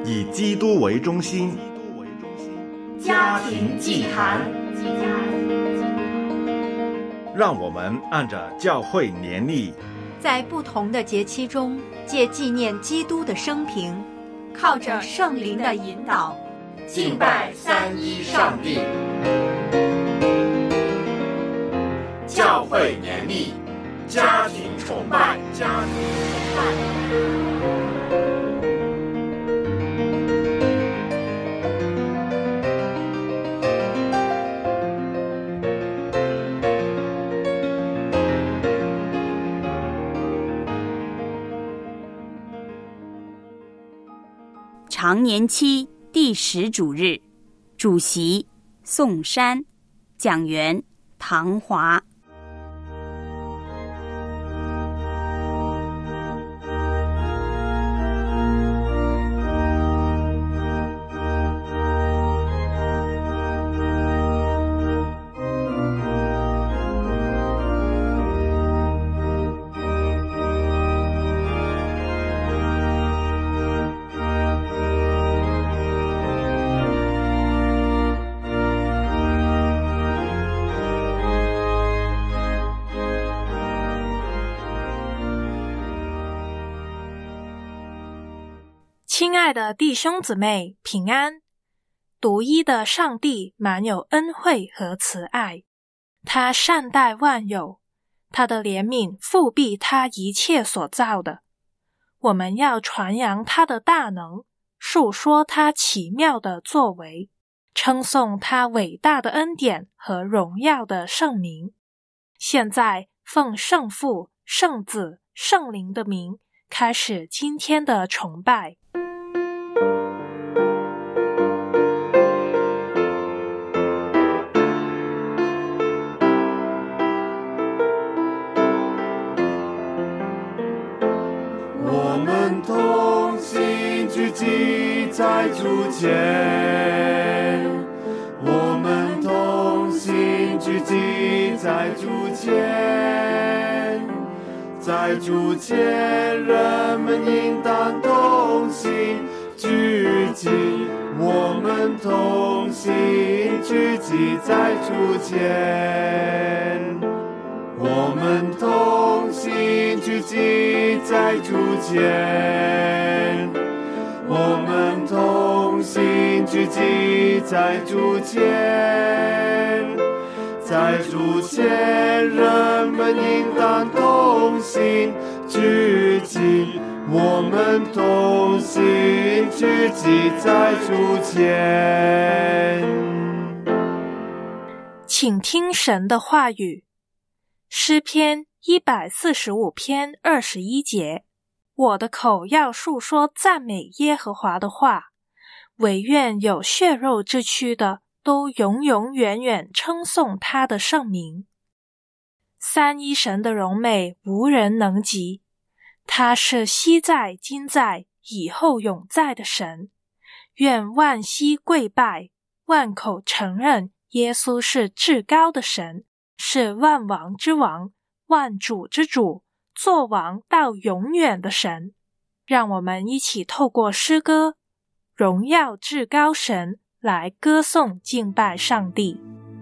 以基督为中心， 家庭祭坛。 让我们按着教会年历， 在不同的节期中，借纪念基督的生平，靠着圣灵的引导， 敬拜三一上帝。教会年历，家庭崇拜，家庭崇拜。 常年期第10主日，主席宋珊，讲员唐华。 亲爱的弟兄姊妹，平安！独一的上帝满有恩惠和慈爱，他善待万有，他的怜悯覆庇他一切所造的。我们要传扬他的大能，述说他奇妙的作为，称颂他伟大的恩典和荣耀的圣名。现在奉圣父、圣子、圣灵的名，开始今天的崇拜。 我们同心聚集在主前，我们同心聚集在主前，在主前人们应当同心聚集，我们同心聚集在主前，我们同心聚集在主前，我们同心聚集在主前，在主前人们应当同心聚集，我们同心聚集在主前。 请听神的话语。诗篇145篇21节，我的口要述说赞美耶和华的话，惟愿有血肉之躯的都永永远远称颂他的圣名。三一神的荣美无人能及，他是昔在今在以后永在的神。愿万膝跪拜，万口承认耶稣是至高的神，是万王之王，万主之主，作王到永远的神。让我们一起透过诗歌荣耀至高神来歌颂敬拜上帝。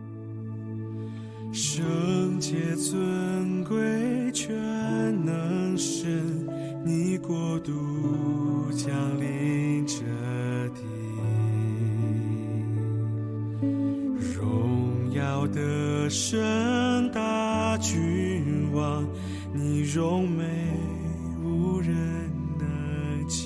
圣洁尊贵全能神，你国度降临这地，荣耀的神大君王，你荣美无人能及。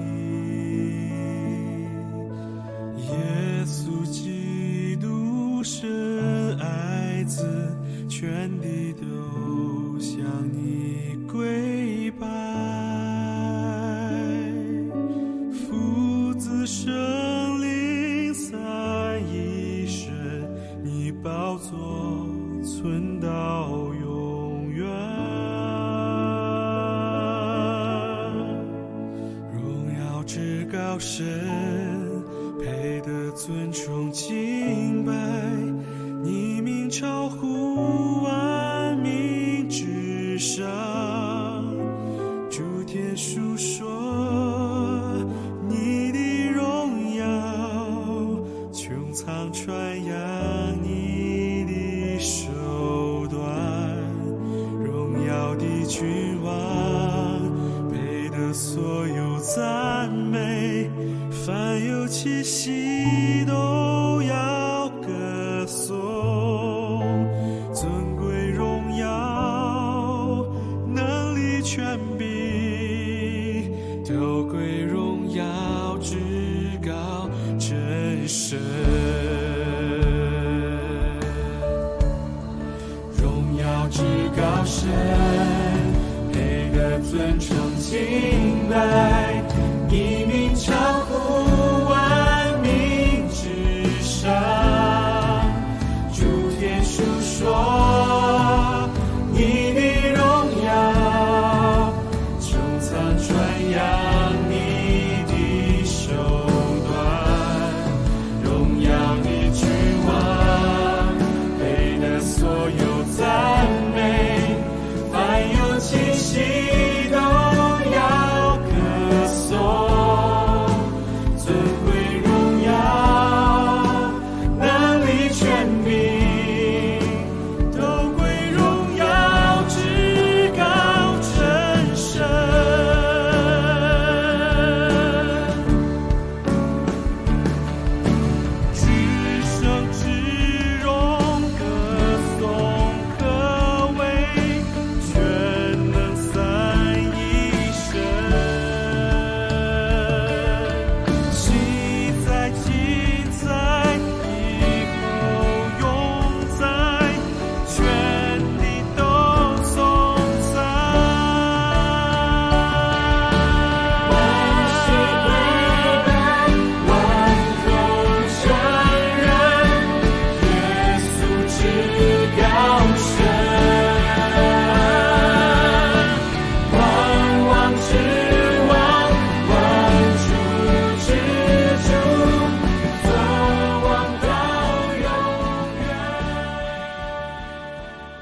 耶稣基督神爱子，全地都向你跪拜。父子圣灵三一神，你宝座存到永远。荣耀至高神，配得尊崇敬拜，你名超乎万民之上，诸天述说你的赞美，凡有气息都要歌颂，尊贵荣耀能力权柄都归荣耀至高真神，荣耀至高神，配得尊崇敬拜，你名超乎万民之上，诸天述说你的荣耀，穹苍传扬你的手段，荣耀的君王，配得所有赞美，凡有气息都要歌颂，尊贵荣耀能力权柄都归荣耀至高真神，至圣至荣歌颂可畏，全能三一神，昔在今在以后永在，全地都颂赞。万心归拜，万口承认，耶稣至高神，万王之王，万主之主，尊王到永远。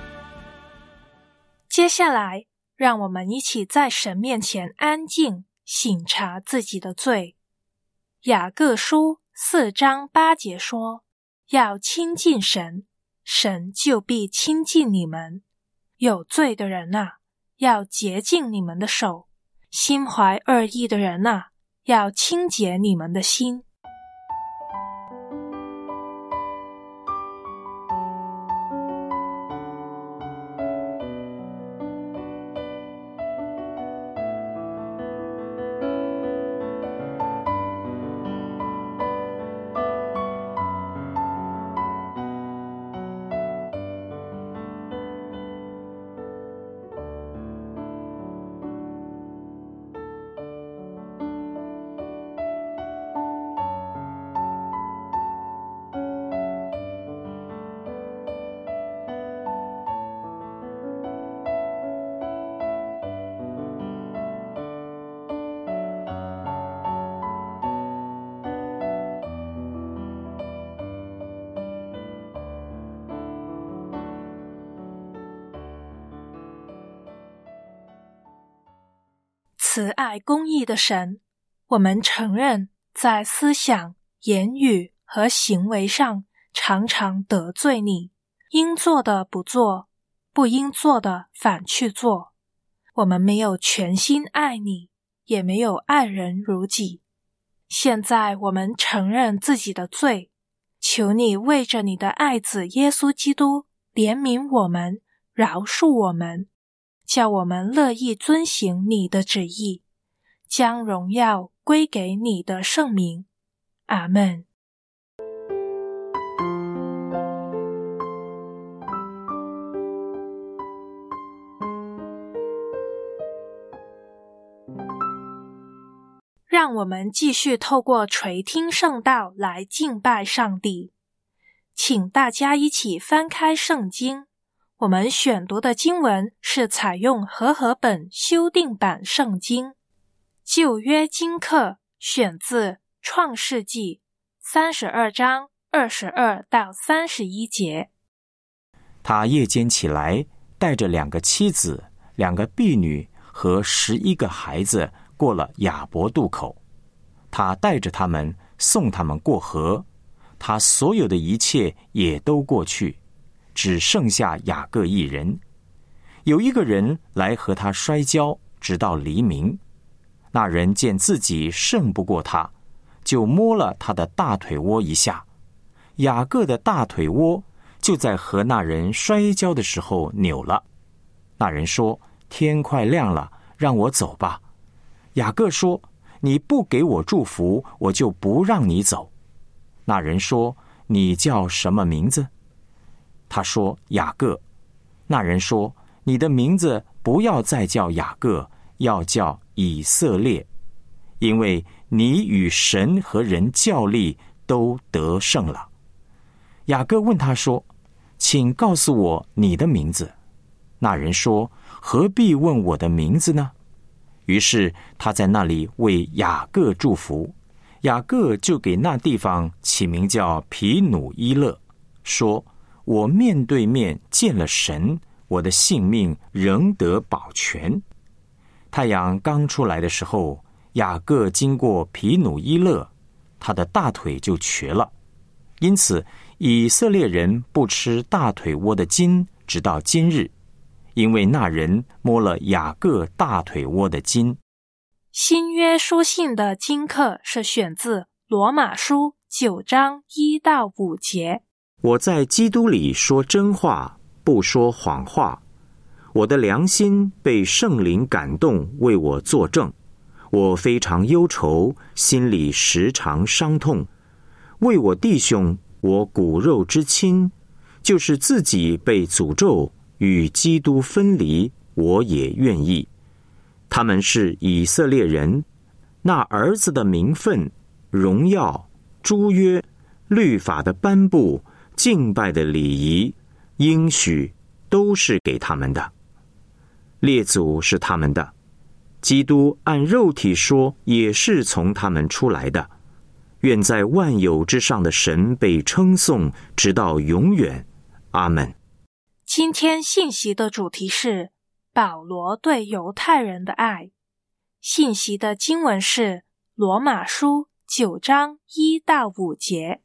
接下来，让我们一起在神面前安静，省察自己的罪。雅各书4章8节说，要亲近神，神就必亲近你们。有罪的人啊，要洁净你们的手；心怀恶意的人啊，要清洁你们的心。慈爱公义的神，我们承认在思想、言语和行为上常常得罪你，应做的不做，不应做的反去做。我们没有全心爱你，也没有爱人如己。现在我们承认自己的罪，求你为着你的爱子耶稣基督怜悯我们，饶恕我们，叫我们乐意遵行你的旨意，将荣耀归给你的圣名。阿们。让我们继续透过垂听圣道来敬拜上帝。请大家一起翻开圣经，我们选读的经文是采用和合本修订版圣经。旧约经课选自创世纪32章22到31节。 他夜间起来，带着2个妻子、2个婢女和11个孩子过了雅博渡口。他带着他们，送他们过河，他所有的一切也都过去，只剩下雅各一人。有一个人来和他摔跤，直到黎明。 那人见自己胜不过他，就摸了他的大腿窝一下。雅各的大腿窝就在和那人摔跤的时候扭了。那人说：天快亮了，让我走吧。雅各说：你不给我祝福，我就不让你走。那人说：你叫什么名字？他说：雅各。那人说：你的名字不要再叫雅各，要叫以色列，因为你与神和人较力都得胜了。雅各问他说：请告诉我你的名字。那人说：何必问我的名字呢？于是他在那里为雅各祝福，雅各就给那地方起名叫毗努伊勒，说：我面对面见了神，我的性命仍得保全。太阳刚出来的时候，雅各经过毗努伊勒，他的大腿就瘸了。因此以色列人不吃大腿窝的筋，直到今日，因为那人摸了雅各大腿窝的筋。 新约书信的经课是选自罗马书9章1到5节。 我在基督里说真话，不说谎话。我的良心被圣灵感动，为我作证。我非常忧愁，心里时常伤痛。为我弟兄，我骨肉之亲，就是自己被诅咒，与基督分离，我也愿意。他们是以色列人，那儿子的名分、荣耀、诸约、律法的颁布、敬拜的礼仪、应许，都是给他们的。列祖是他们的，基督按肉体说，也是从他们出来的。愿在万有之上的神被称颂，直到永远。阿们。 今天信息的主题是保罗对犹太人的爱。信息的经文是罗马书9章1到5节。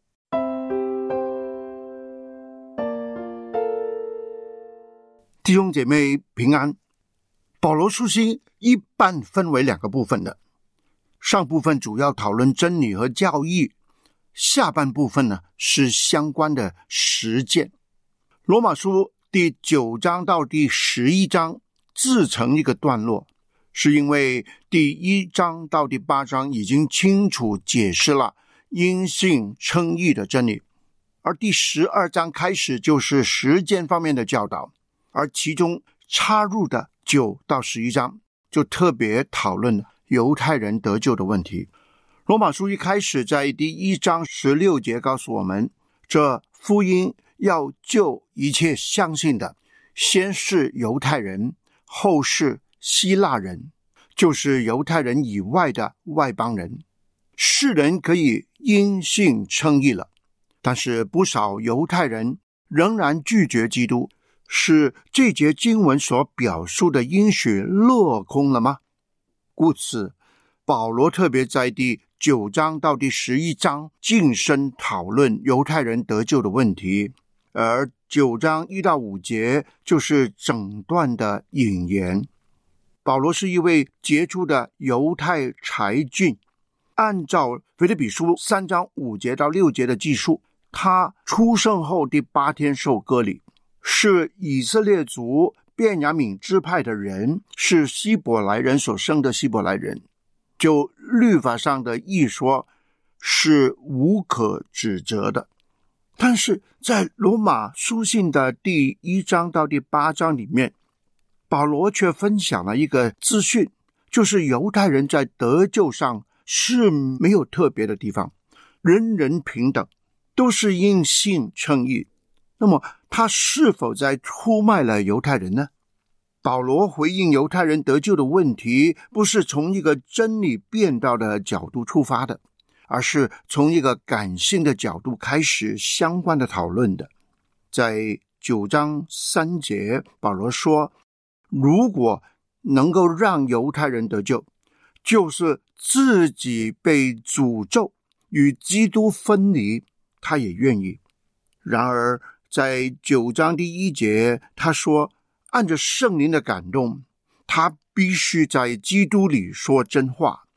弟兄姐妹平安。保罗书信一般分为2个部分的，上部分主要讨论真理和教义，下半部分呢是相关的实践。罗马书第9章到第11章自成一个段落，是因为第1章到第8章已经清楚解释了因信称义的真理，而第12章开始就是实践方面的教导，而其中插入的9到11章就特别讨论犹太人得救的问题。罗马书一开始在第1章16节告诉我们，这福音要救一切相信的，先是犹太人，后是希腊人，就是犹太人以外的外邦人。世人可以因信称义了，但是不少犹太人仍然拒绝基督，是这节经文所表述的应许落空了吗？故此保罗特别在第9章到第11章近身讨论犹太人得救的问题，而9章1到5节就是整段的引言。保罗是一位杰出的犹太才俊，按照腓立比书3章5节到6节的记述，他出生后第8天受割礼，是以色列族便雅悯支派的人，是希伯来人所生的希伯来人，就律法上的义说是无可指责的。但是在罗马书信的第1章到第8章里面，保罗却分享了一个资讯，就是犹太人在得救上是没有特别的地方，人人平等，都是因信称义。那么他是否在出卖了犹太人呢？保罗回应犹太人得救的问题，不是从一个真理辩道的角度出发的，而是从一个感性的角度开始相关的讨论的。在9章3节，保罗说，如果能够让犹太人得救，就是自己被诅咒，与基督分离，他也愿意。然而在9章第1节，他说按着圣灵的感动，他必须在基督里说真话。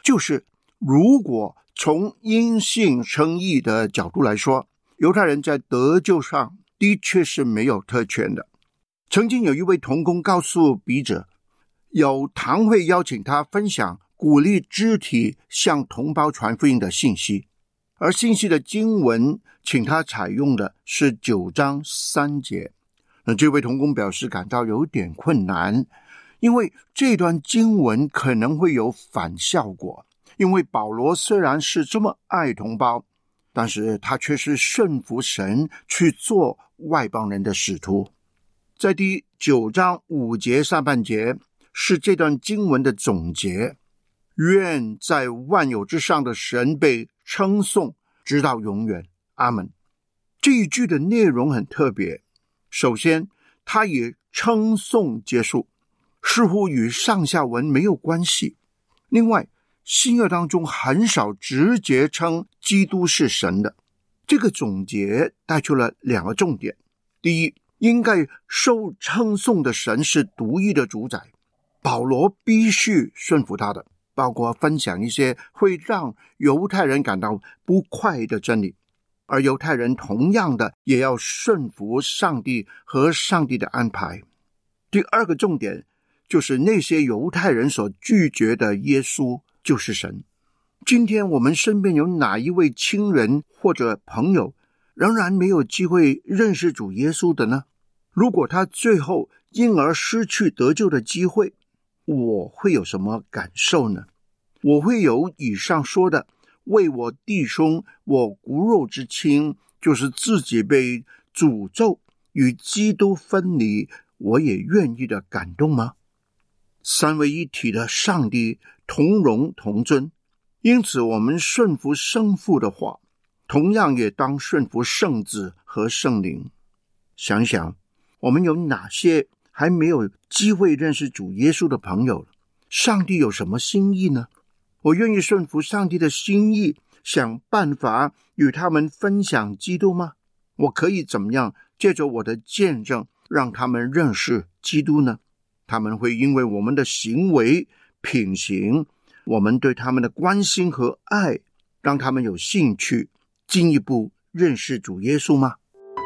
就是如果从因信称义的角度来说，犹太人在得救上的确是没有特权的。曾经有一位同工告诉笔者，有堂会邀请他分享鼓励肢体向同胞传福音的信息，而信息的经文请他采用的是9章3节。那这位同工表示感到有点困难，因为这段经文可能会有反效果，因为保罗虽然是这么爱同胞，但是他却是顺服神去做外邦人的使徒。在第9章5节上半节是这段经文的总结，愿在万有之上的神被称颂直到永远，阿们。这一句的内容很特别，首先它以称颂结束，似乎与上下文没有关系。另外新约当中很少直接称基督是神的。这个总结带出了2个重点。第一，应该受称颂的神是独一的主宰，保罗必须顺服他的，包括分享一些会让犹太人感到不快的真理，而犹太人同样的也要顺服上帝和上帝的安排。第2个重点就是那些犹太人所拒绝的耶稣就是神。今天我们身边有哪一位亲人或者朋友仍然没有机会认识主耶稣的呢？如果他最后因而失去得救的机会，我会有什么感受呢？我会有以上说的为我弟兄我骨肉之亲，就是自己被诅咒与基督分离，我也愿意的感动吗？三位一体的上帝同荣同尊，因此我们顺服圣父的话，同样也当顺服圣子和圣灵。想想我们有哪些还没有机会认识主耶稣的朋友，上帝有什么心意呢？我愿意顺服上帝的心意，想办法与他们分享基督吗？我可以怎么样借着我的见证让他们认识基督呢？他们会因为我们的行为品行，我们对他们的关心和爱，让他们有兴趣进一步认识主耶稣吗？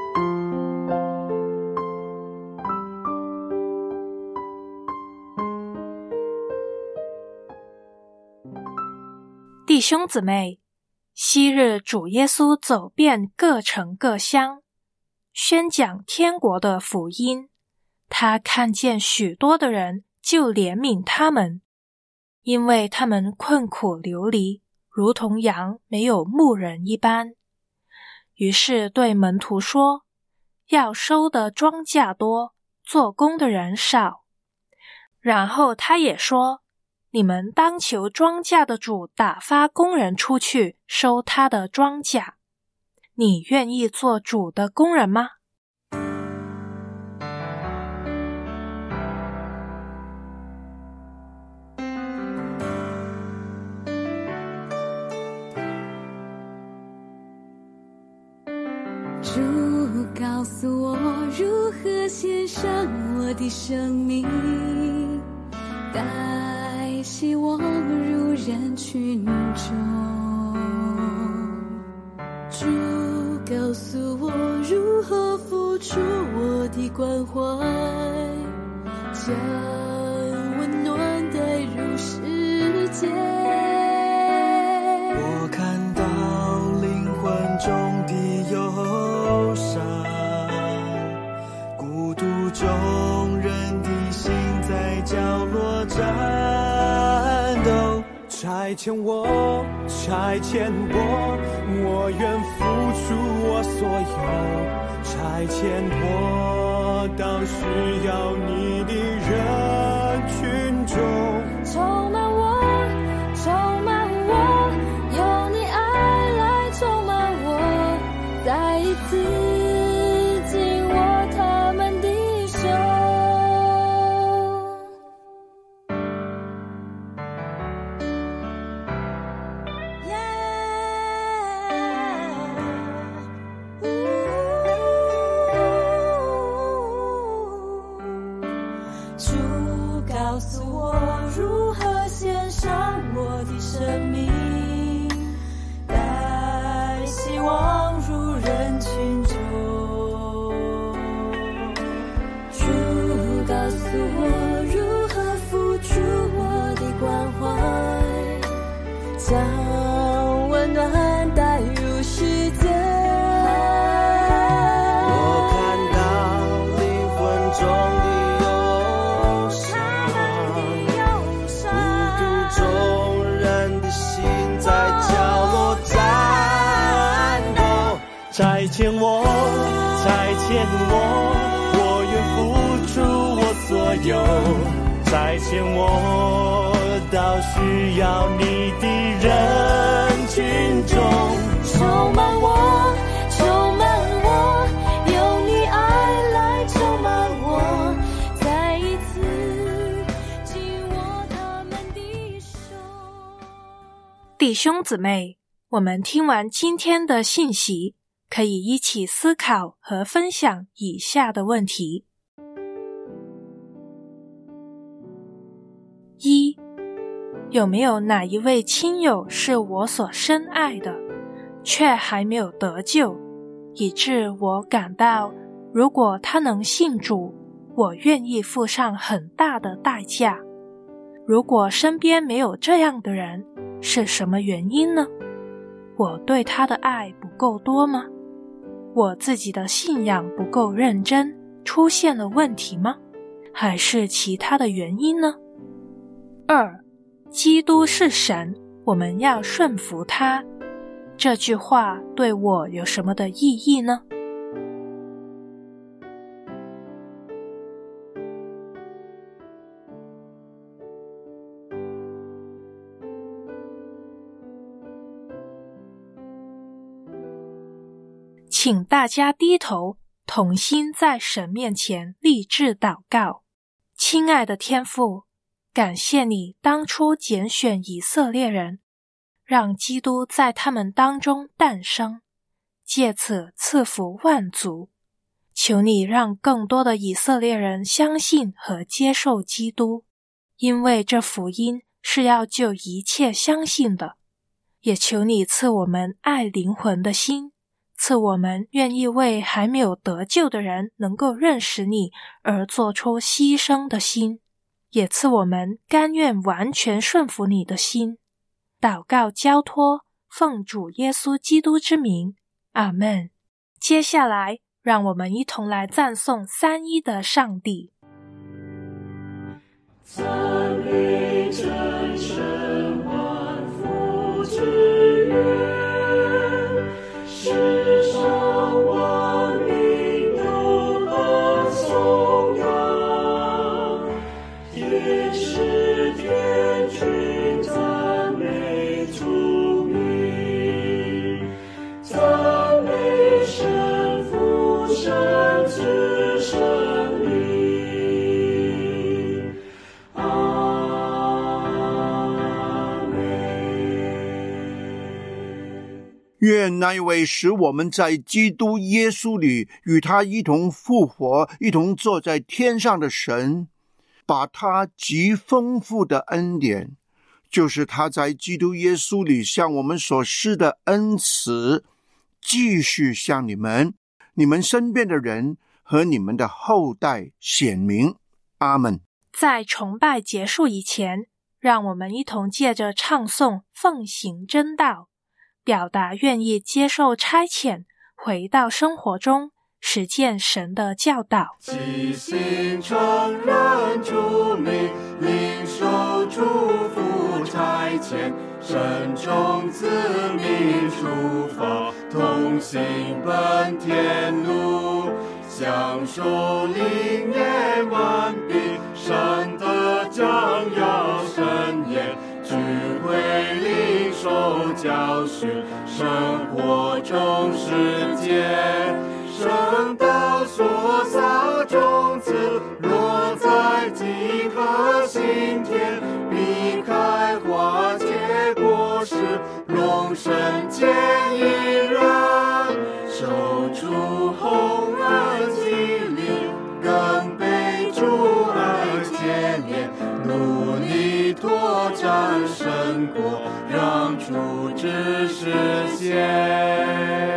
弟兄姊妹，昔日主耶稣走遍各城各乡，宣讲天国的福音。他看见许多的人，就怜悯他们，因为他们困苦流离，如同羊没有牧人一般。于是对门徒说，要收的庄稼多，做工的人少。然后他也说，你们当求庄稼的主打发工人出去收他的庄稼。你愿意做主的工人吗？ 主告诉我如何献上我的生命，带希望入人群中。主告诉我如何付出我的关怀，将温暖带入世界。 我看到灵魂中的忧伤，孤独中人的心在角落战斗。差遣我，差遣我愿付出我所有。差遣我到需要你的人群中， 充满我，充满我，有你爱来充满我，再一次紧握他们的手。主告诉我如何献牵我，差遣我，我愿付出我所有，差遣我到需要你的人群中， 充满我，充满我，有你爱来充满我，再一次紧握他们的手。 弟兄姊妹，我们听完今天的信息，可以一起思考和分享以下的问题。一，有没有哪一位亲友是我所深爱的，却还没有得救，以致我感到，如果他能信主，我愿意付上很大的代价。如果身边没有这样的人，是什么原因呢？我对他的爱不够多吗？我自己的信仰不够认真，出现了问题吗？还是其他的原因呢？二，基督是神，我们要顺服他。这句话对我有什么的意义呢？请大家低头，同心在神面前立志祷告。亲爱的天父，感谢你当初拣选以色列人，让基督在他们当中诞生，借此赐福万族。求你让更多的以色列人相信和接受基督，因为这福音是要救一切相信的。也求你赐我们爱灵魂的心，赐我们愿意为还没有得救的人能够认识你而做出牺牲的心，也赐我们甘愿完全顺服你的心。祷告交托，奉主耶稣基督之名，阿们。接下来，让我们一同来赞颂三一的上帝。 赞美真神万福之源，世上万民都歌颂扬，也是天君赞美主名，赞美神父神子神灵。 愿那一位使我们在基督耶稣里与他一同复活，一同坐在天上的神，把他极丰富的恩典，就是他在基督耶稣里向我们所施的恩慈，继续向你们身边的人和你们的后代显明。阿们。 在崇拜结束以前，让我们一同借着唱诵奉行真道，表达愿意接受差遣，回到生活中实践神的教导。 即心承认主名，领受祝福差遣，慎重自命出发，同行奔天路，享受灵验完毕，善的将要深研，聚会领受教训，生活中实践，圣道所撒种子，落在几颗心田，必开花结果实，荣神见一人，守住红恩激励，更被主爱牵连，努力拓展神国，让主旨实现。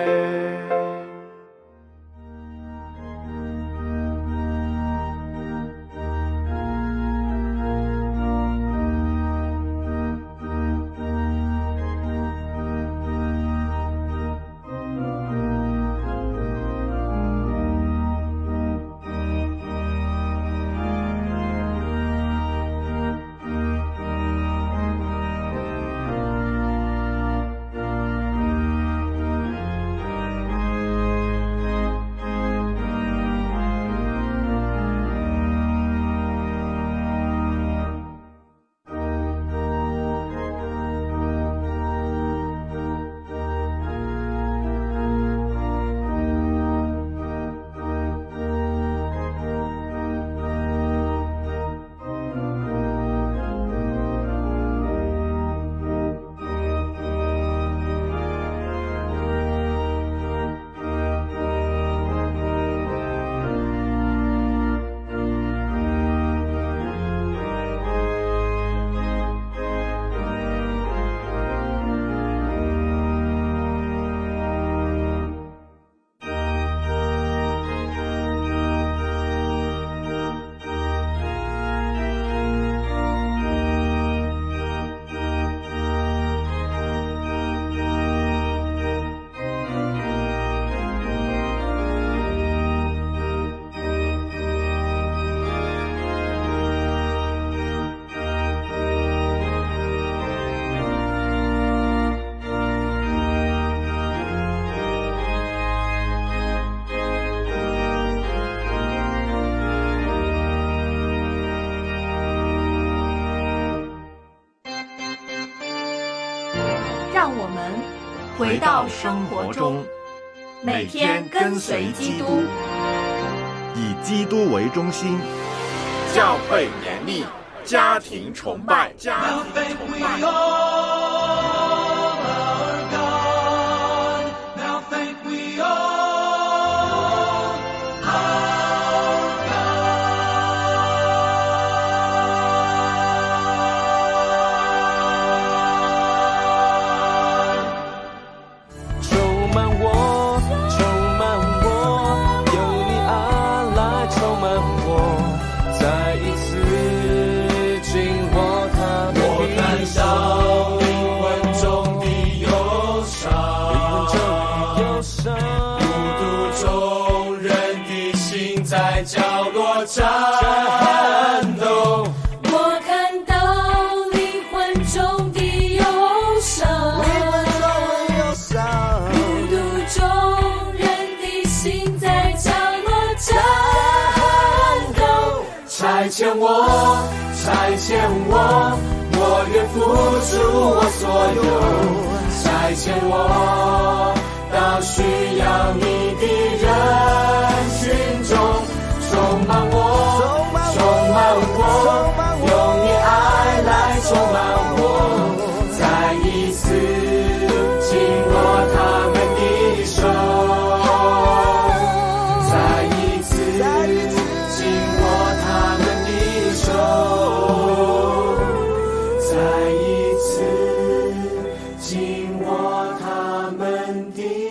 让我们回到生活中，每天跟随基督， 以基督为中心， 教会年历，家庭崇拜，家庭崇拜。 战斗，我看到灵魂中的忧伤，孤独中人的心在角落战斗。差遣我，我愿付出我所有。差遣我到需要你的人群中。充满我，用你爱来充满我，再一次紧握他们的手，再一次紧握他们的手，再一次紧握他们的手。